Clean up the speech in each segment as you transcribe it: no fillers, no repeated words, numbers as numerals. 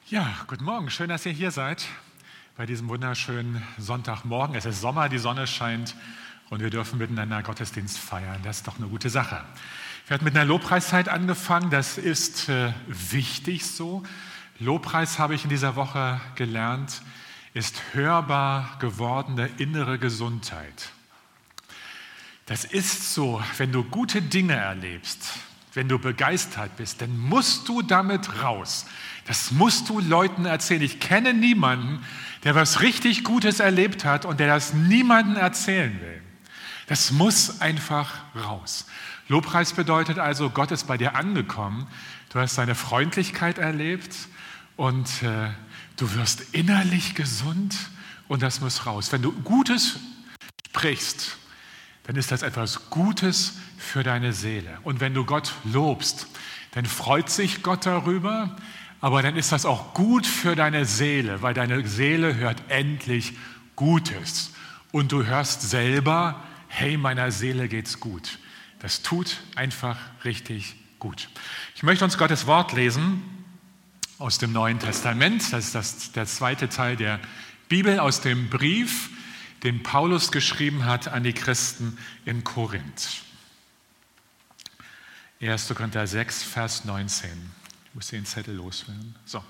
Ja, guten Morgen. Schön, dass ihr hier seid bei diesem wunderschönen Sonntagmorgen. Es ist Sommer, die Sonne scheint und wir dürfen miteinander Gottesdienst feiern. Das ist doch eine gute Sache. Wir hatten mit einer Lobpreiszeit angefangen. Das ist wichtig so. Lobpreis, habe ich in dieser Woche gelernt, ist hörbar gewordene innere Gesundheit. Das ist so, wenn du gute Dinge erlebst, wenn du begeistert bist, dann musst du damit raus. Das musst du Leuten erzählen. Ich kenne niemanden, der was richtig Gutes erlebt hat und der das niemandem erzählen will. Das muss einfach raus. Lobpreis bedeutet also, Gott ist bei dir angekommen. Du hast seine Freundlichkeit erlebt und du wirst innerlich gesund und das muss raus. Wenn du Gutes sprichst, dann ist das etwas Gutes für deine Seele. Und wenn du Gott lobst, dann freut sich Gott darüber, aber dann ist das auch gut für deine Seele, weil deine Seele hört endlich Gutes. Und du hörst selber, hey, meiner Seele geht's gut. Das tut einfach richtig gut. Ich möchte uns Gottes Wort lesen aus dem Neuen Testament. Das ist der zweite Teil der Bibel aus dem Brief, den Paulus geschrieben hat an die Christen in Korinth. 1. Korinther 6, Vers 19. Ich muss den Zettel loswerden. So.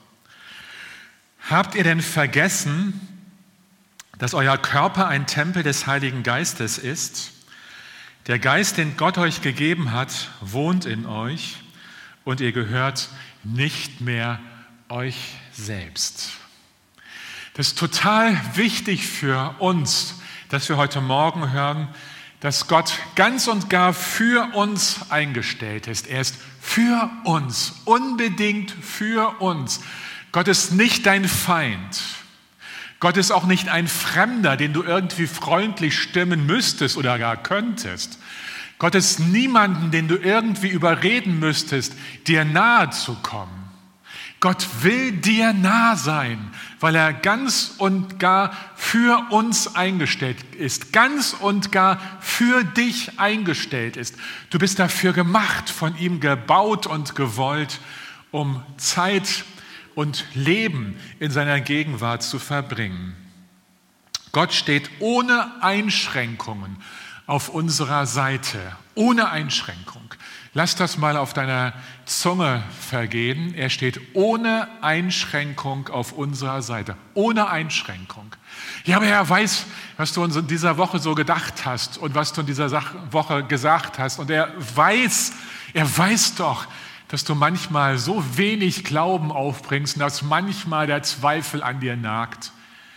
Habt ihr denn vergessen, dass euer Körper ein Tempel des Heiligen Geistes ist? Der Geist, den Gott euch gegeben hat, wohnt in euch und ihr gehört nicht mehr euch selbst. Das ist total wichtig für uns, dass wir heute Morgen hören, dass Gott ganz und gar für uns eingestellt ist. Er ist für uns, unbedingt für uns. Gott ist nicht dein Feind. Gott ist auch nicht ein Fremder, den du irgendwie freundlich stimmen müsstest oder gar könntest. Gott ist niemanden, den du irgendwie überreden müsstest, dir nahe zu kommen. Gott will dir nah sein, weil er ganz und gar für uns eingestellt ist, ganz und gar für dich eingestellt ist. Du bist dafür gemacht, von ihm gebaut und gewollt, um Zeit und Leben in seiner Gegenwart zu verbringen. Gott steht ohne Einschränkungen auf unserer Seite, ohne Einschränkung. Lass das mal auf deiner Zunge vergehen. Er steht ohne Einschränkung auf unserer Seite. Ohne Einschränkung. Ja, aber er weiß, was du in dieser Woche so gedacht hast und was du in dieser Woche gesagt hast. Und er weiß doch, dass du manchmal so wenig Glauben aufbringst und dass manchmal der Zweifel an dir nagt.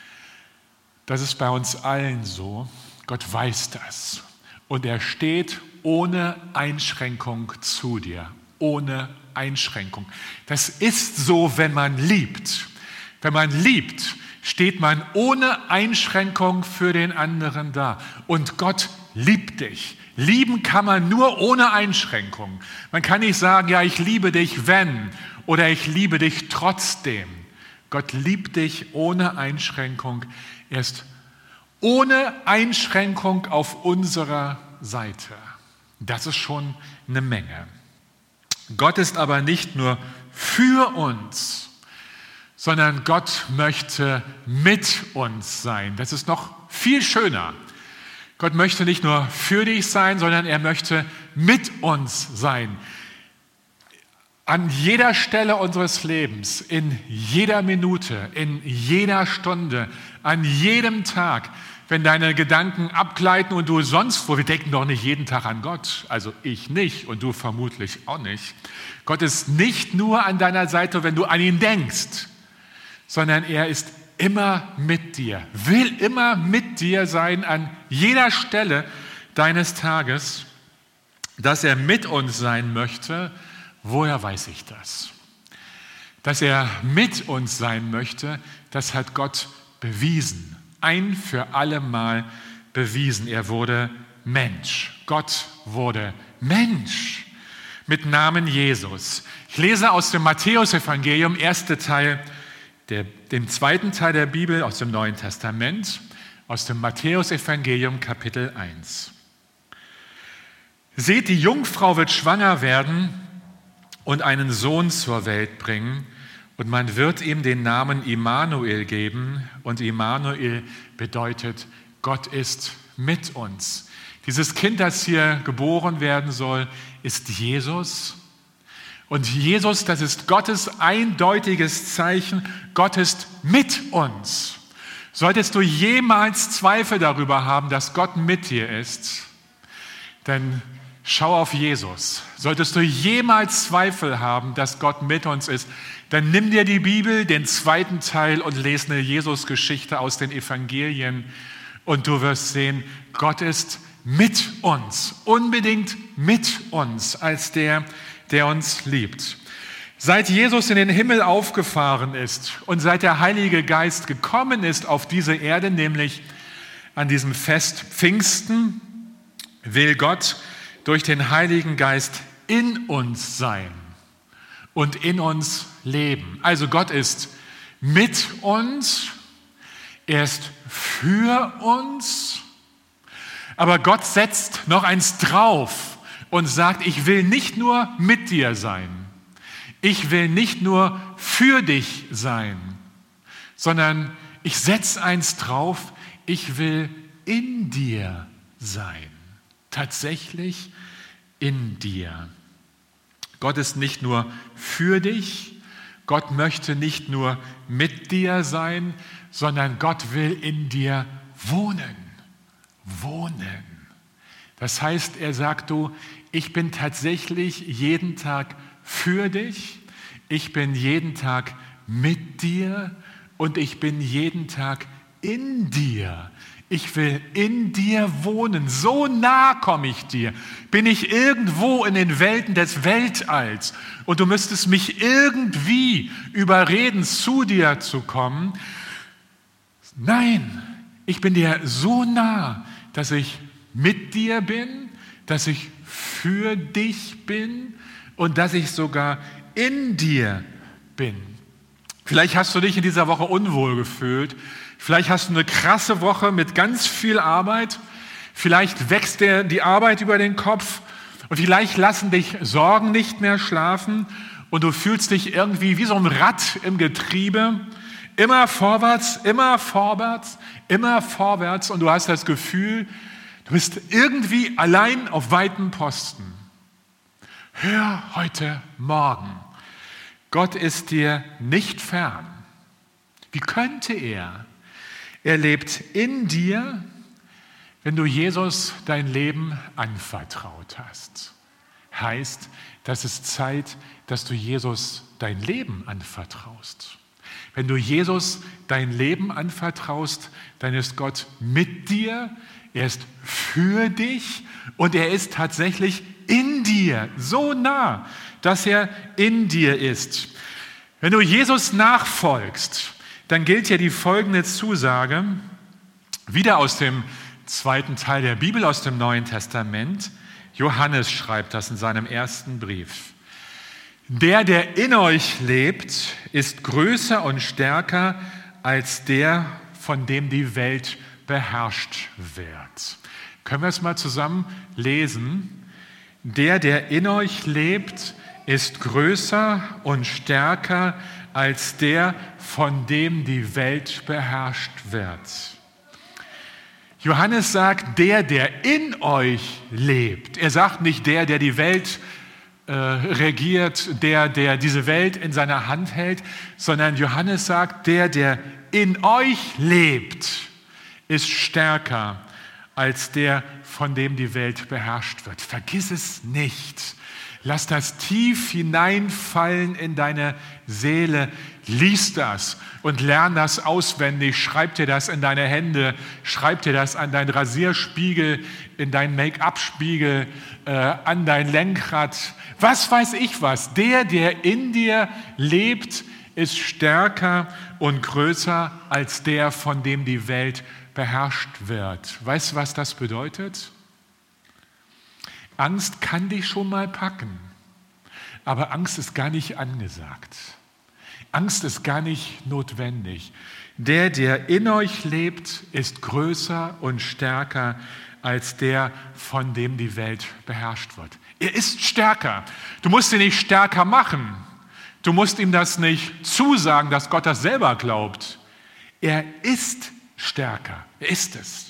Das ist bei uns allen so. Gott weiß das. Und er steht ohne Einschränkung zu dir, ohne Einschränkung. Das ist so, wenn man liebt. Wenn man liebt, steht man ohne Einschränkung für den anderen da. Und Gott liebt dich. Lieben kann man nur ohne Einschränkung. Man kann nicht sagen, ja, ich liebe dich, wenn, oder ich liebe dich trotzdem. Gott liebt dich ohne Einschränkung. Er ist ohne Einschränkung auf unserer Seite. Das ist schon eine Menge. Gott ist aber nicht nur für uns, sondern Gott möchte mit uns sein. Das ist noch viel schöner. Gott möchte nicht nur für dich sein, sondern er möchte mit uns sein. An jeder Stelle unseres Lebens, in jeder Minute, in jeder Stunde, an jedem Tag, wenn deine Gedanken abgleiten und du sonst wo, wir denken doch nicht jeden Tag an Gott, also ich nicht und du vermutlich auch nicht. Gott ist nicht nur an deiner Seite, wenn du an ihn denkst, sondern er ist immer mit dir, will immer mit dir sein an jeder Stelle deines Tages. Dass er mit uns sein möchte, woher weiß ich das? Dass er mit uns sein möchte, das hat Gott bewiesen. Ein für alle Mal bewiesen. Er wurde Mensch. Gott wurde Mensch mit Namen Jesus. Ich lese aus dem Matthäusevangelium, erster Teil, dem zweiten Teil der Bibel aus dem Neuen Testament, aus dem Matthäusevangelium Kapitel 1. Seht, die Jungfrau wird schwanger werden und einen Sohn zur Welt bringen Und man wird ihm den Namen Immanuel geben. Und Immanuel bedeutet, Gott ist mit uns. Dieses Kind, das hier geboren werden soll, ist Jesus. Und Jesus, das ist Gottes eindeutiges Zeichen. Gott ist mit uns. Solltest du jemals Zweifel darüber haben, dass Gott mit dir ist, dann schau auf Jesus. Solltest du jemals Zweifel haben, dass Gott mit uns ist, dann nimm dir die Bibel, den zweiten Teil, und lese eine Jesus-Geschichte aus den Evangelien und du wirst sehen, Gott ist mit uns, unbedingt mit uns, als der uns liebt. Seit Jesus in den Himmel aufgefahren ist und seit der Heilige Geist gekommen ist auf diese Erde, nämlich an diesem Fest Pfingsten, will Gott durch den Heiligen Geist in uns sein und in uns leben. Also Gott ist mit uns, er ist für uns, aber Gott setzt noch eins drauf und sagt, ich will nicht nur mit dir sein, ich will nicht nur für dich sein, sondern ich setze eins drauf, ich will in dir sein. Tatsächlich in dir. Gott ist nicht nur für dich, Gott möchte nicht nur mit dir sein, sondern Gott will in dir wohnen. Wohnen. Das heißt, er sagt, du, ich bin tatsächlich jeden Tag für dich, ich bin jeden Tag mit dir und ich bin jeden Tag in dir. Ich will in dir wohnen, so nah komme ich dir. Bin ich irgendwo in den Welten des Weltalls und du müsstest mich irgendwie überreden, zu dir zu kommen. Nein, ich bin dir so nah, dass ich mit dir bin, dass ich für dich bin und dass ich sogar in dir bin. Vielleicht hast du dich in dieser Woche unwohl gefühlt. Vielleicht hast du eine krasse Woche mit ganz viel Arbeit. Vielleicht wächst dir die Arbeit über den Kopf und vielleicht lassen dich Sorgen nicht mehr schlafen und du fühlst dich irgendwie wie so ein Rad im Getriebe. Immer vorwärts, immer vorwärts, immer vorwärts und du hast das Gefühl, du bist irgendwie allein auf weitem Posten. Hör heute Morgen, Gott ist dir nicht fern. Wie könnte er? Er lebt in dir, wenn du Jesus dein Leben anvertraut hast. Heißt, das ist Zeit, dass du Jesus dein Leben anvertraust. Wenn du Jesus dein Leben anvertraust, dann ist Gott mit dir, er ist für dich und er ist tatsächlich in dir, so nah, dass er in dir ist. Wenn du Jesus nachfolgst, dann gilt ja die folgende Zusage, wieder aus dem zweiten Teil der Bibel, aus dem Neuen Testament. Johannes schreibt das in seinem ersten Brief. Der in euch lebt, ist größer und stärker als der, von dem die Welt beherrscht wird. Können wir es mal zusammen lesen? Der in euch lebt, ist größer und stärker als der, von dem die Welt beherrscht wird. Johannes sagt, der in euch lebt. Er sagt nicht der die Welt regiert, der diese Welt in seiner Hand hält, sondern Johannes sagt, der in euch lebt, ist stärker als der, von dem die Welt beherrscht wird. Vergiss es nicht. Lass das tief hineinfallen in deine Seele. Lies das und lern das auswendig. Schreib dir das in deine Hände. Schreib dir das an deinen Rasierspiegel, in deinen Make-up-Spiegel, an dein Lenkrad. Was weiß ich was. Der in dir lebt, ist stärker und größer als der, von dem die Welt beherrscht wird. Weißt du, was das bedeutet? Angst kann dich schon mal packen, aber Angst ist gar nicht angesagt. Angst ist gar nicht notwendig. Der in euch lebt, ist größer und stärker als der, von dem die Welt beherrscht wird. Er ist stärker. Du musst ihn nicht stärker machen. Du musst ihm das nicht zusagen, dass Gott das selber glaubt. Er ist stärker. Er ist es.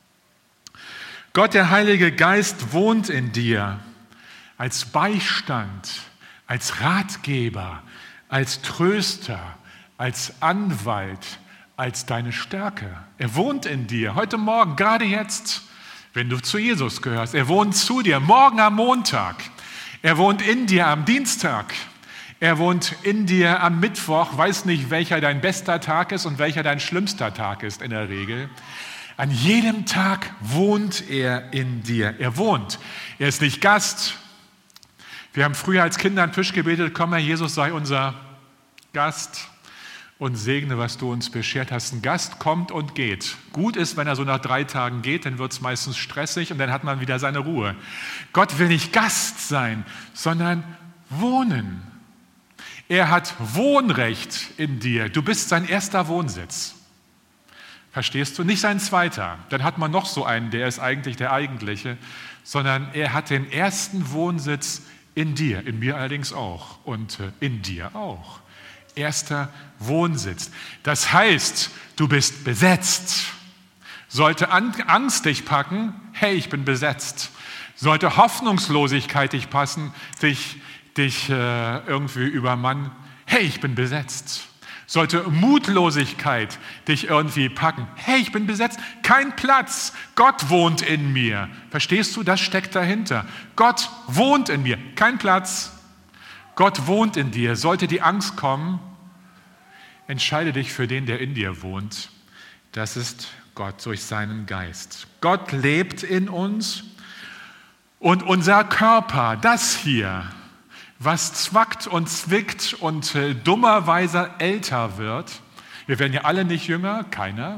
Gott, der Heilige Geist, wohnt in dir als Beistand, als Ratgeber, als Tröster, als Anwalt, als deine Stärke. Er wohnt in dir, heute Morgen, gerade jetzt, wenn du zu Jesus gehörst. Er wohnt zu dir, morgen am Montag. Er wohnt in dir am Dienstag. Er wohnt in dir am Mittwoch, weiß nicht, welcher dein bester Tag ist und welcher dein schlimmster Tag ist in der Regel. An jedem Tag wohnt er in dir. Er wohnt. Er ist nicht Gast. Wir haben früher als Kinder an den Tisch gebetet, komm Herr Jesus, sei unser Gast und segne, was du uns beschert hast. Ein Gast kommt und geht. Gut ist, wenn er so nach 3 Tagen geht, dann wird es meistens stressig und dann hat man wieder seine Ruhe. Gott will nicht Gast sein, sondern wohnen. Er hat Wohnrecht in dir. Du bist sein erster Wohnsitz. Verstehst du? Nicht sein zweiter. Dann hat man noch so einen, der ist eigentlich der eigentliche, sondern er hat den ersten Wohnsitz in dir, in mir allerdings auch und in dir auch. Erster Wohnsitz. Das heißt, du bist besetzt. Sollte Angst dich packen, hey, ich bin besetzt. Sollte Hoffnungslosigkeit dich passen, dich irgendwie übermannen, hey, ich bin besetzt. Sollte Mutlosigkeit dich irgendwie packen, hey, ich bin besetzt, kein Platz, Gott wohnt in mir. Verstehst du, das steckt dahinter. Gott wohnt in mir, kein Platz. Gott wohnt in dir. Sollte die Angst kommen, entscheide dich für den, der in dir wohnt. Das ist Gott durch seinen Geist. Gott lebt in uns und unser Körper, das hier, was zwackt und zwickt und dummerweise älter wird, wir werden ja alle nicht jünger, keiner,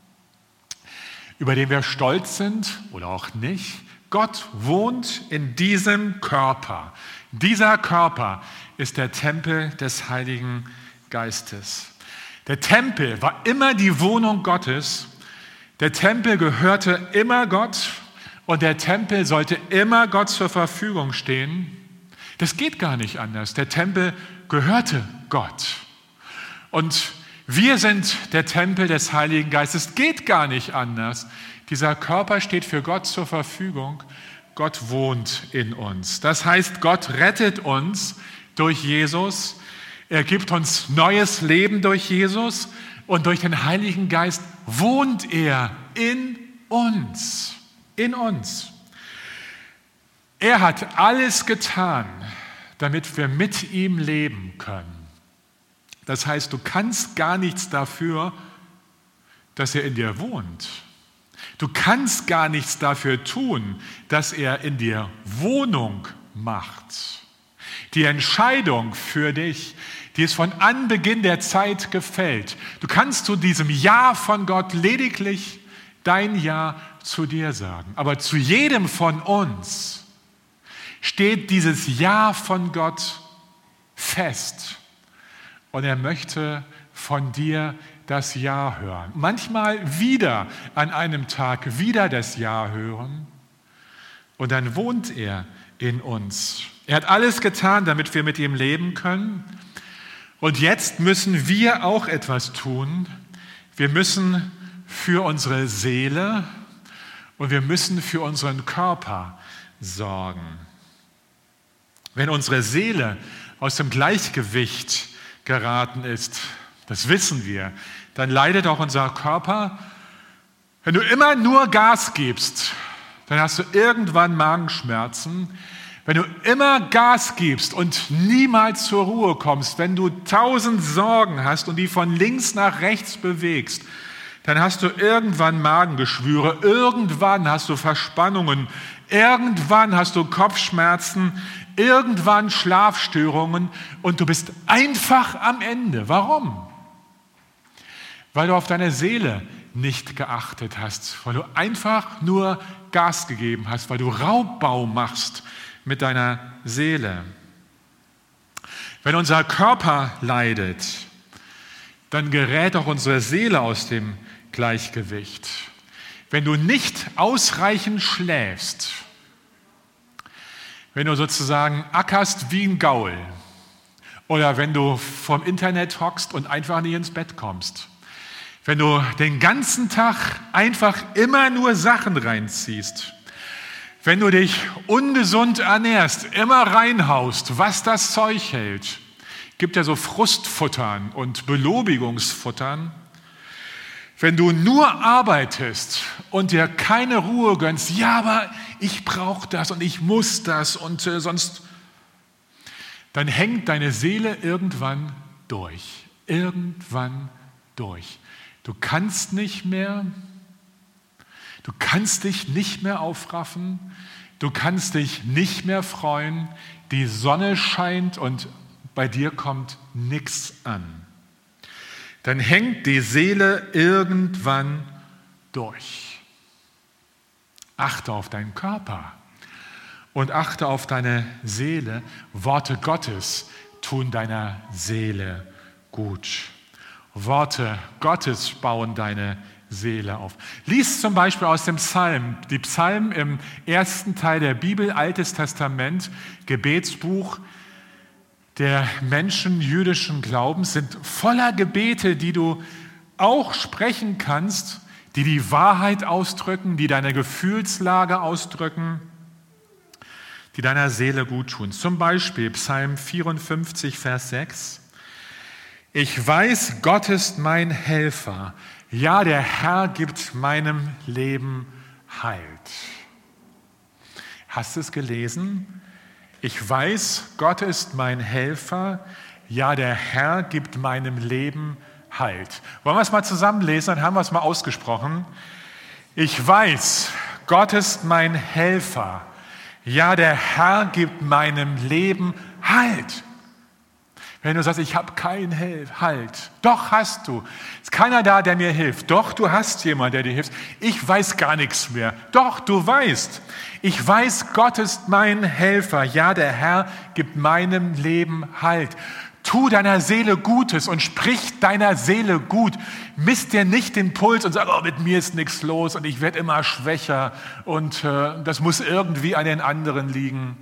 über den wir stolz sind oder auch nicht, Gott wohnt in diesem Körper. Dieser Körper ist der Tempel des Heiligen Geistes. Der Tempel war immer die Wohnung Gottes, der Tempel gehörte immer Gott und der Tempel sollte immer Gott zur Verfügung stehen. Das geht gar nicht anders. Der Tempel gehörte Gott. Und wir sind der Tempel des Heiligen Geistes. Geht gar nicht anders. Dieser Körper steht für Gott zur Verfügung. Gott wohnt in uns. Das heißt, Gott rettet uns durch Jesus. Er gibt uns neues Leben durch Jesus. Und durch den Heiligen Geist wohnt er in uns. In uns. Er hat alles getan, damit wir mit ihm leben können. Das heißt, du kannst gar nichts dafür, dass er in dir wohnt. Du kannst gar nichts dafür tun, dass er in dir Wohnung macht. Die Entscheidung für dich, die ist von Anbeginn der Zeit gefällt. Du kannst zu diesem Ja von Gott lediglich dein Ja zu dir sagen. Aber zu jedem von uns steht dieses Ja von Gott fest. Und er möchte von dir das Ja hören. Manchmal wieder an einem Tag wieder das Ja hören. Und dann wohnt er in uns. Er hat alles getan, damit wir mit ihm leben können. Und jetzt müssen wir auch etwas tun. Wir müssen für unsere Seele und wir müssen für unseren Körper sorgen. Wenn unsere Seele aus dem Gleichgewicht geraten ist, das wissen wir, dann leidet auch unser Körper. Wenn du immer nur Gas gibst, dann hast du irgendwann Magenschmerzen. Wenn du immer Gas gibst und niemals zur Ruhe kommst, wenn du 1000 Sorgen hast und die von links nach rechts bewegst, dann hast du irgendwann Magengeschwüre, irgendwann hast du Verspannungen, irgendwann hast du Kopfschmerzen, irgendwann Schlafstörungen und du bist einfach am Ende. Warum? Weil du auf deine Seele nicht geachtet hast, weil du einfach nur Gas gegeben hast, weil du Raubbau machst mit deiner Seele. Wenn unser Körper leidet, dann gerät auch unsere Seele aus dem Gleichgewicht. Wenn du nicht ausreichend schläfst, wenn du sozusagen ackerst wie ein Gaul Oder wenn du vorm Internet hockst und einfach nicht ins Bett kommst. Wenn du den ganzen Tag einfach immer nur Sachen reinziehst. Wenn du dich ungesund ernährst, immer reinhaust, was das Zeug hält. Gibt ja so Frustfuttern und Belobigungsfuttern. Wenn du nur arbeitest und dir keine Ruhe gönnst, ja, aber ich brauche das und ich muss das und sonst, dann hängt deine Seele irgendwann durch. Irgendwann durch. Du kannst nicht mehr, du kannst dich nicht mehr aufraffen, du kannst dich nicht mehr freuen, die Sonne scheint und bei dir kommt nichts an. Dann hängt die Seele irgendwann durch. Achte auf deinen Körper und achte auf deine Seele. Worte Gottes tun deiner Seele gut. Worte Gottes bauen deine Seele auf. Lies zum Beispiel aus dem Psalm. Die Psalmen im ersten Teil der Bibel, Altes Testament, Gebetsbuch der Menschen jüdischen Glaubens, sind voller Gebete, die du auch sprechen kannst, die die Wahrheit ausdrücken, die deine Gefühlslage ausdrücken, die deiner Seele gut tun. Zum Beispiel Psalm 54, Vers 6. Ich weiß, Gott ist mein Helfer. Ja, der Herr gibt meinem Leben Halt. Hast du es gelesen? Ich weiß, Gott ist mein Helfer. Ja, der Herr gibt meinem Leben Halt. Wollen wir es mal zusammenlesen? Dann haben wir es mal ausgesprochen. Ich weiß, Gott ist mein Helfer. Ja, der Herr gibt meinem Leben Halt. Wenn du sagst, ich habe keinen Halt. Doch hast du. Es ist keiner da, der mir hilft. Doch, du hast jemanden, der dir hilft. Ich weiß gar nichts mehr. Doch, du weißt. Ich weiß, Gott ist mein Helfer. Ja, der Herr gibt meinem Leben Halt. Tu deiner Seele Gutes und sprich deiner Seele gut. Misst dir nicht den Puls und sag, oh, mit mir ist nichts los und ich werde immer schwächer und das muss irgendwie an den anderen liegen.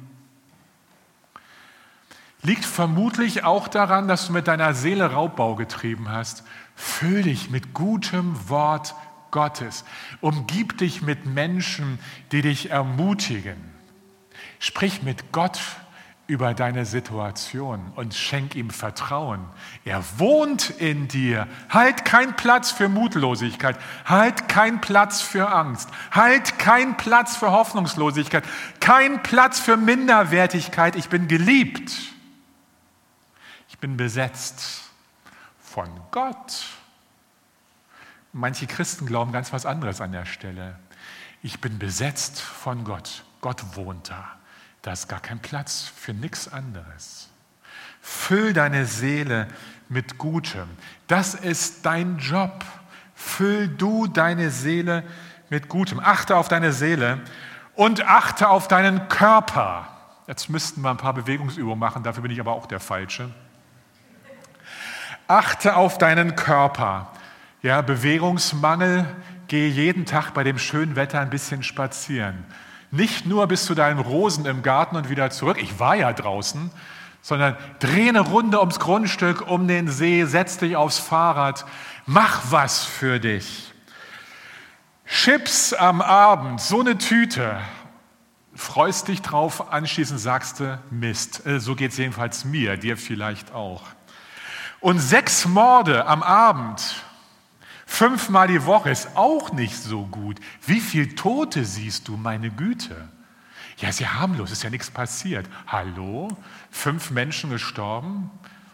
Liegt vermutlich auch daran, dass du mit deiner Seele Raubbau getrieben hast. Füll dich mit gutem Wort Gottes. Umgib dich mit Menschen, die dich ermutigen. Sprich mit Gott über deine Situation und schenk ihm Vertrauen. Er wohnt in dir. Halt keinen Platz für Mutlosigkeit. Halt keinen Platz für Angst. Halt keinen Platz für Hoffnungslosigkeit. Kein Platz für Minderwertigkeit. Ich bin geliebt. Ich bin besetzt von Gott. Manche Christen glauben ganz was anderes an der Stelle. Ich bin besetzt von Gott. Gott wohnt da. Da ist gar kein Platz für nichts anderes. Füll deine Seele mit Gutem. Das ist dein Job. Füll du deine Seele mit Gutem. Achte auf deine Seele und achte auf deinen Körper. Jetzt müssten wir ein paar Bewegungsübungen machen, dafür bin ich aber auch der Falsche. Achte auf deinen Körper. Ja, Bewegungsmangel, gehe jeden Tag bei dem schönen Wetter ein bisschen spazieren. Nicht nur bis zu deinen Rosen im Garten und wieder zurück, ich war ja draußen, sondern dreh eine Runde ums Grundstück, um den See, setz dich aufs Fahrrad, mach was für dich. Chips am Abend, so eine Tüte, freust dich drauf, anschließend sagst du, Mist, so geht es jedenfalls mir, dir vielleicht auch. Und 6 Morde am Abend, 5-mal die Woche ist auch nicht so gut. Wie viele Tote siehst du, meine Güte? Ja, ist ja harmlos, ist ja nichts passiert. Hallo? 5 Menschen gestorben?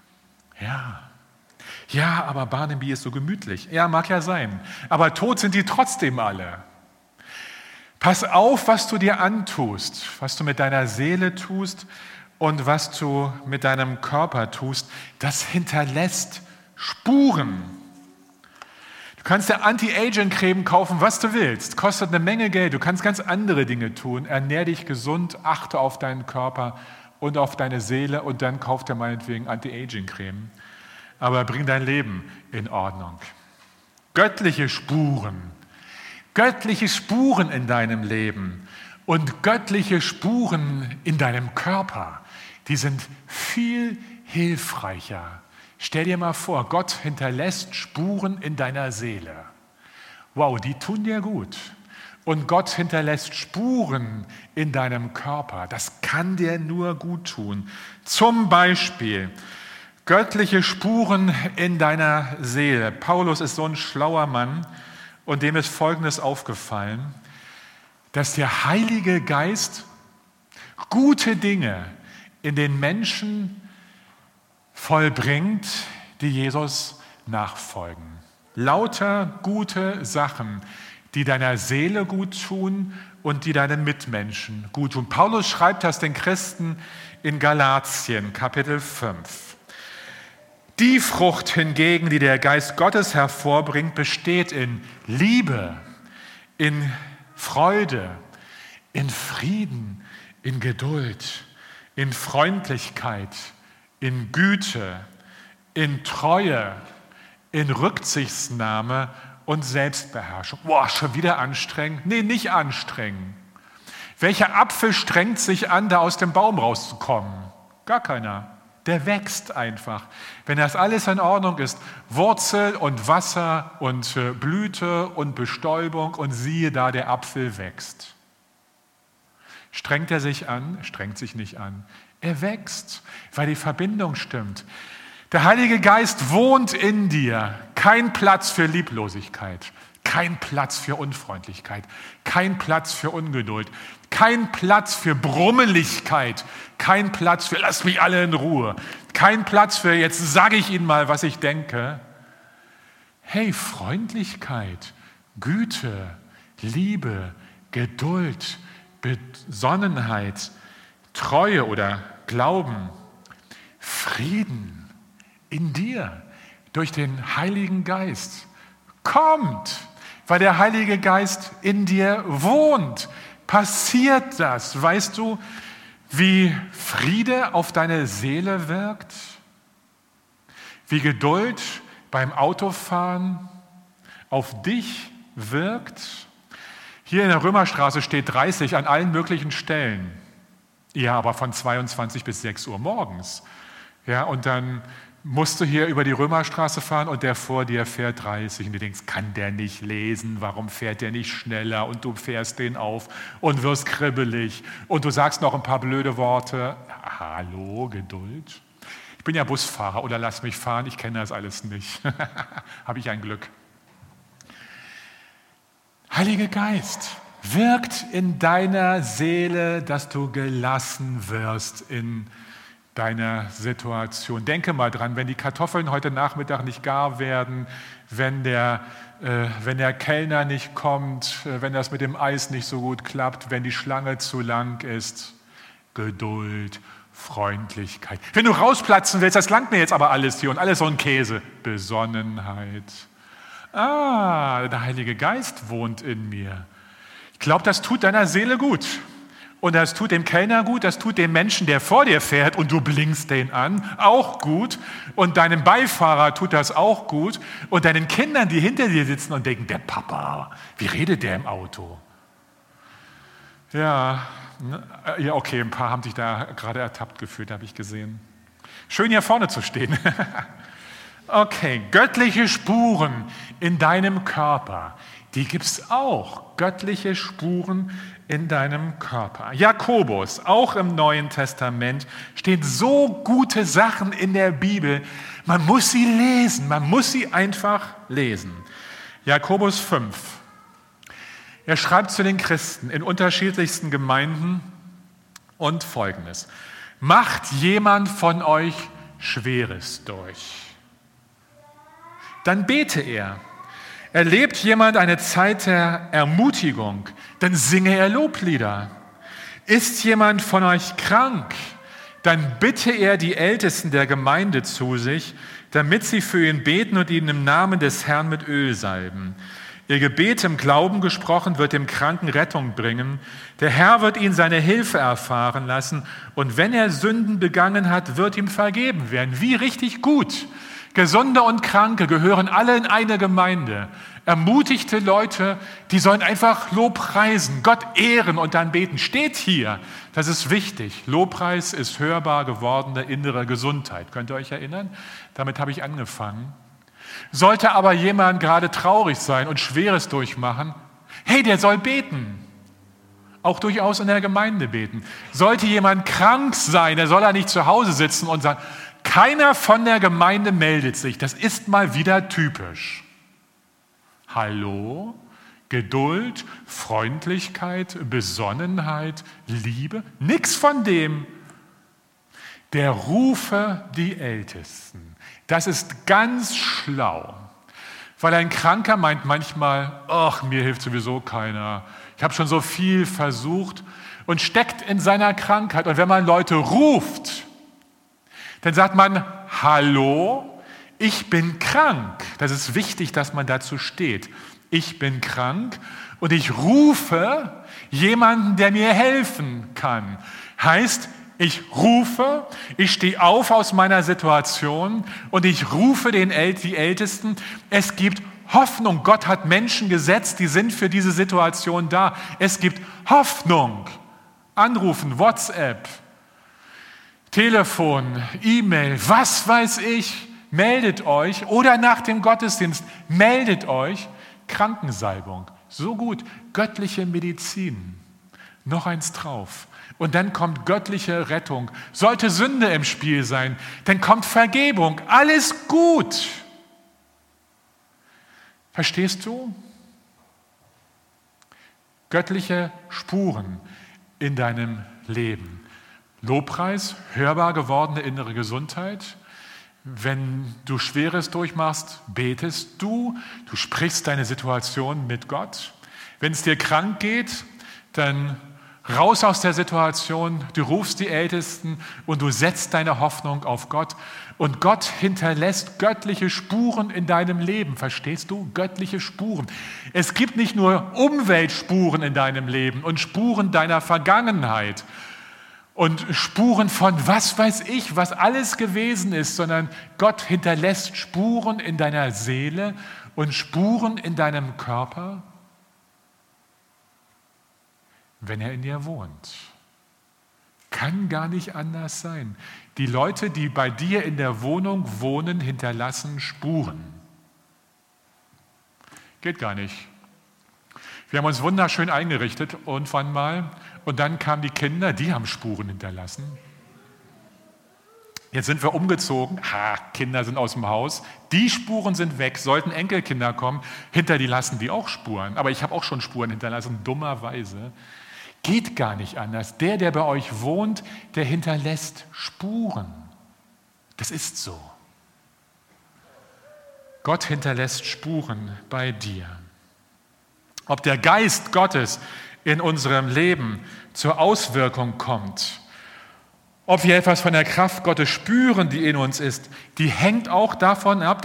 Ja, aber Barnaby ist so gemütlich. Ja, mag ja sein. Aber tot sind die trotzdem alle. Pass auf, was du dir antust, was du mit deiner Seele tust und was du mit deinem Körper tust. Das hinterlässt Spuren. Du kannst dir Anti-Aging-Creme kaufen, was du willst. Kostet eine Menge Geld. Du kannst ganz andere Dinge tun. Ernähr dich gesund, achte auf deinen Körper und auf deine Seele und dann kauf dir meinetwegen Anti-Aging-Creme. Aber bring dein Leben in Ordnung. Göttliche Spuren in deinem Leben und göttliche Spuren in deinem Körper, die sind viel hilfreicher. Stell dir mal vor, Gott hinterlässt Spuren in deiner Seele. Wow, die tun dir gut. Und Gott hinterlässt Spuren in deinem Körper. Das kann dir nur gut tun. Zum Beispiel göttliche Spuren in deiner Seele. Paulus ist so ein schlauer Mann und dem ist Folgendes aufgefallen, dass der Heilige Geist gute Dinge in den Menschen vollbringt, die Jesus nachfolgen. Lauter gute Sachen, die deiner Seele gut tun und die deinen Mitmenschen gut tun. Paulus schreibt das den Christen in Galatien, Kapitel 5. Die Frucht hingegen, die der Geist Gottes hervorbringt, besteht in Liebe, in Freude, in Frieden, in Geduld, in Freundlichkeit, in Güte, in Treue, in Rücksichtsnahme und Selbstbeherrschung. Boah, schon wieder anstrengend? Nee, nicht anstrengend. Welcher Apfel strengt sich an, da aus dem Baum rauszukommen? Gar keiner. Der wächst einfach. Wenn das alles in Ordnung ist, Wurzel und Wasser und Blüte und Bestäubung und siehe da, der Apfel wächst. Strengt er sich an? Strengt sich nicht an. Er wächst, weil die Verbindung stimmt. Der Heilige Geist wohnt in dir. Kein Platz für Lieblosigkeit, kein Platz für Unfreundlichkeit, kein Platz für Ungeduld, kein Platz für Brummeligkeit, kein Platz für lass mich alle in Ruhe, kein Platz für jetzt sage ich Ihnen mal, was ich denke. Hey, Freundlichkeit, Güte, Liebe, Geduld, Besonnenheit, Treue oder Glauben, Frieden in dir durch den Heiligen Geist kommt, weil der Heilige Geist in dir wohnt. Passiert das? Weißt du, wie Friede auf deine Seele wirkt? Wie Geduld beim Autofahren auf dich wirkt? Hier in der Römerstraße steht 30 an allen möglichen Stellen. Ja, aber von 22 bis 6 Uhr morgens. Ja, und dann musst du hier über die Römerstraße fahren und der vor dir fährt 30. Und du denkst, kann der nicht lesen? Warum fährt der nicht schneller? Und du fährst den auf und wirst kribbelig. Und du sagst noch ein paar blöde Worte. Hallo, Geduld. Ich bin ja Busfahrer oder lass mich fahren. Ich kenne das alles nicht. Habe ich ein Glück. Heiliger Geist wirkt in deiner Seele, dass du gelassen wirst in deiner Situation. Denke mal dran, wenn die Kartoffeln heute Nachmittag nicht gar werden, wenn der Kellner nicht kommt, wenn das mit dem Eis nicht so gut klappt, wenn die Schlange zu lang ist, Geduld, Freundlichkeit. Wenn du rausplatzen willst, das langt mir jetzt aber alles hier und alles so ein Käse. Besonnenheit. Der Heilige Geist wohnt in mir. Ich glaube, das tut deiner Seele gut. Und das tut dem Kellner gut, das tut dem Menschen, der vor dir fährt und du blinkst den an, auch gut. Und deinem Beifahrer tut das auch gut. Und deinen Kindern, die hinter dir sitzen und denken, der Papa, wie redet der im Auto? Ja, okay, ein paar haben sich da gerade ertappt gefühlt, habe ich gesehen. Schön hier vorne zu stehen. Okay, göttliche Spuren in deinem Körper, die gibt es auch. Göttliche Spuren in deinem Körper. Jakobus, auch im Neuen Testament, stehen so gute Sachen in der Bibel. Man muss sie lesen, man muss sie einfach lesen. Jakobus 5. Er schreibt zu den Christen in unterschiedlichsten Gemeinden und Folgendes. Macht jemand von euch Schweres durch? Dann bete er. Erlebt jemand eine Zeit der Ermutigung, dann singe er Loblieder. Ist jemand von euch krank, dann bitte er die Ältesten der Gemeinde zu sich, damit sie für ihn beten und ihn im Namen des Herrn mit Öl salben. Ihr Gebet im Glauben gesprochen wird dem Kranken Rettung bringen. Der Herr wird ihn seine Hilfe erfahren lassen und wenn er Sünden begangen hat, wird ihm vergeben werden. Wie richtig gut. Gesunde und Kranke gehören alle in eine Gemeinde. Ermutigte Leute, die sollen einfach Lobpreisen, Gott ehren und dann beten. Steht hier, das ist wichtig. Lobpreis ist hörbar gewordene innere Gesundheit. Könnt ihr euch erinnern? Damit habe ich angefangen. Sollte aber jemand gerade traurig sein und Schweres durchmachen, hey, der soll beten. Auch durchaus in der Gemeinde beten. Sollte jemand krank sein, der soll ja nicht zu Hause sitzen und sagen, keiner von der Gemeinde meldet sich. Das ist mal wieder typisch. Hallo? Geduld, Freundlichkeit, Besonnenheit, Liebe? Nix von dem. Der rufe die Ältesten. Das ist ganz schlau. Weil ein Kranker meint manchmal, ach, mir hilft sowieso keiner. Ich habe schon so viel versucht und steckt in seiner Krankheit. Und wenn man Leute ruft, dann sagt man, hallo, ich bin krank. Das ist wichtig, dass man dazu steht. Ich bin krank und ich rufe jemanden, der mir helfen kann. Heißt, ich rufe, ich stehe auf aus meiner Situation und ich rufe die Ältesten. Es gibt Hoffnung. Gott hat Menschen gesetzt, die sind für diese Situation da. Es gibt Hoffnung. Anrufen, WhatsApp, Telefon, E-Mail, was weiß ich, meldet euch. Oder nach dem Gottesdienst, meldet euch. Krankensalbung, so gut. Göttliche Medizin, noch eins drauf. Und dann kommt göttliche Rettung. Sollte Sünde im Spiel sein, dann kommt Vergebung. Alles gut. Verstehst du? Göttliche Spuren in deinem Leben. Lobpreis, hörbar gewordene innere Gesundheit. Wenn du Schweres durchmachst, betest du. Du sprichst deine Situation mit Gott. Wenn es dir krank geht, dann raus aus der Situation, du rufst die Ältesten und du setzt deine Hoffnung auf Gott. Und Gott hinterlässt göttliche Spuren in deinem Leben. Verstehst du? Göttliche Spuren. Es gibt nicht nur Umweltspuren in deinem Leben und Spuren deiner Vergangenheit und Spuren von was weiß ich, was alles gewesen ist, sondern Gott hinterlässt Spuren in deiner Seele und Spuren in deinem Körper, wenn er in dir wohnt. Kann gar nicht anders sein. Die Leute, die bei dir in der Wohnung wohnen, hinterlassen Spuren. Geht gar nicht. Wir haben uns wunderschön eingerichtet irgendwann mal und dann kamen die Kinder, die haben Spuren hinterlassen. Jetzt sind wir umgezogen, Kinder sind aus dem Haus, die Spuren sind weg, sollten Enkelkinder kommen, hinter die lassen die auch Spuren. Aber ich habe auch schon Spuren hinterlassen, dummerweise. Geht gar nicht anders. Der bei euch wohnt, der hinterlässt Spuren. Das ist so. Gott hinterlässt Spuren bei dir. Ob der Geist Gottes in unserem Leben zur Auswirkung kommt, ob wir etwas von der Kraft Gottes spüren, die in uns ist, das hängt auch davon ab,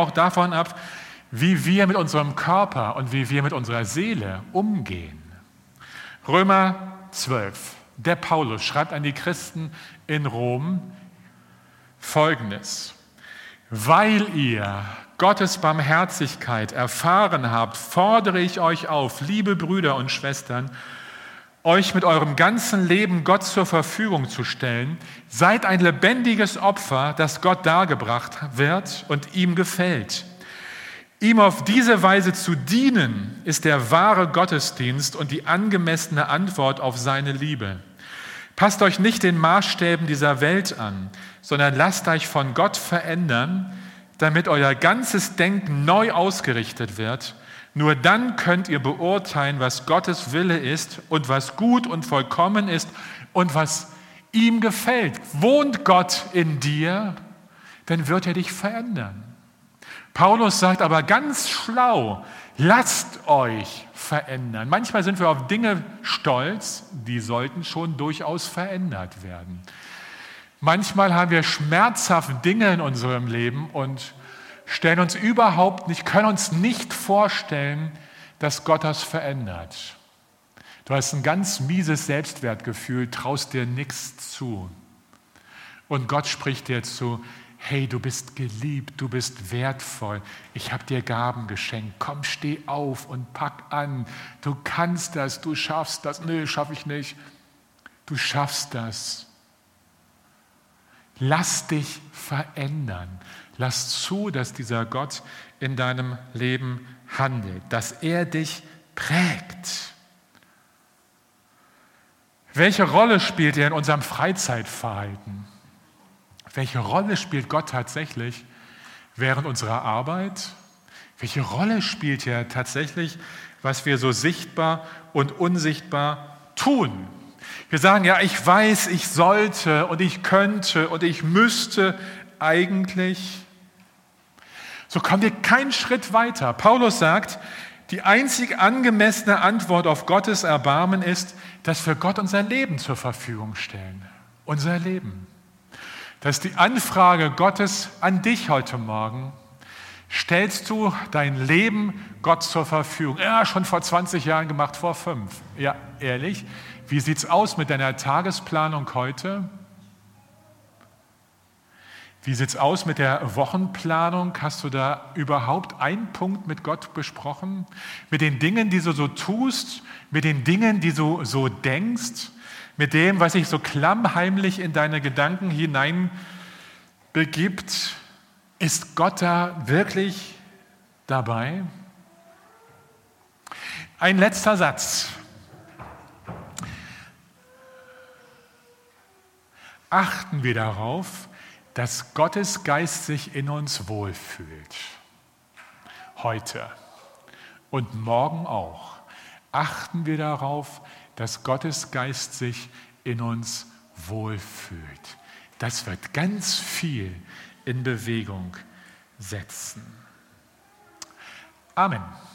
wie wir mit unserem Körper und wie wir mit unserer Seele umgehen. Römer 12. Der Paulus schreibt an die Christen in Rom Folgendes. Weil ihr Gottes Barmherzigkeit erfahren habt, fordere ich euch auf, liebe Brüder und Schwestern, euch mit eurem ganzen Leben Gott zur Verfügung zu stellen. Seid ein lebendiges Opfer, das Gott dargebracht wird und ihm gefällt. Ihm auf diese Weise zu dienen, ist der wahre Gottesdienst und die angemessene Antwort auf seine Liebe. Passt euch nicht den Maßstäben dieser Welt an, sondern lasst euch von Gott verändern, damit euer ganzes Denken neu ausgerichtet wird. Nur dann könnt ihr beurteilen, was Gottes Wille ist und was gut und vollkommen ist und was ihm gefällt. Wohnt Gott in dir, dann wird er dich verändern. Paulus sagt aber ganz schlau, lasst euch verändern. Manchmal sind wir auf Dinge stolz, die sollten schon durchaus verändert werden. Manchmal haben wir schmerzhaft Dinge in unserem Leben und können uns nicht vorstellen, dass Gott das verändert. Du hast ein ganz mieses Selbstwertgefühl, traust dir nichts zu. Und Gott spricht dir zu, hey, du bist geliebt, du bist wertvoll, ich habe dir Gaben geschenkt, komm, steh auf und pack an, du kannst das, du schaffst das, nö, schaffe ich nicht, du schaffst das. Lass dich verändern, lass zu, dass dieser Gott in deinem Leben handelt, dass er dich prägt. Welche Rolle spielt er in unserem Freizeitverhalten? Welche Rolle spielt Gott tatsächlich während unserer Arbeit? Welche Rolle spielt er tatsächlich, was wir so sichtbar und unsichtbar tun? Wir sagen, ja, ich weiß, ich sollte und ich könnte und ich müsste eigentlich. So kommen wir keinen Schritt weiter. Paulus sagt, die einzig angemessene Antwort auf Gottes Erbarmen ist, dass wir Gott unser Leben zur Verfügung stellen. Unser Leben. Das ist die Anfrage Gottes an dich heute Morgen. Stellst du dein Leben Gott zur Verfügung? Ja, schon vor 20 Jahren gemacht, vor 5. Ja, ehrlich, wie sieht es aus mit deiner Tagesplanung heute? Wie sieht es aus mit der Wochenplanung? Hast du da überhaupt einen Punkt mit Gott besprochen? Mit den Dingen, die du so tust, mit den Dingen, die du so denkst, mit dem, was sich so klammheimlich in deine Gedanken hinein begibt? Ist Gott da wirklich dabei? Ein letzter Satz. Achten wir darauf, dass Gottes Geist sich in uns wohlfühlt. Heute und morgen auch. Achten wir darauf, dass Gottes Geist sich in uns wohlfühlt. Das wird ganz viel in Bewegung setzen. Amen.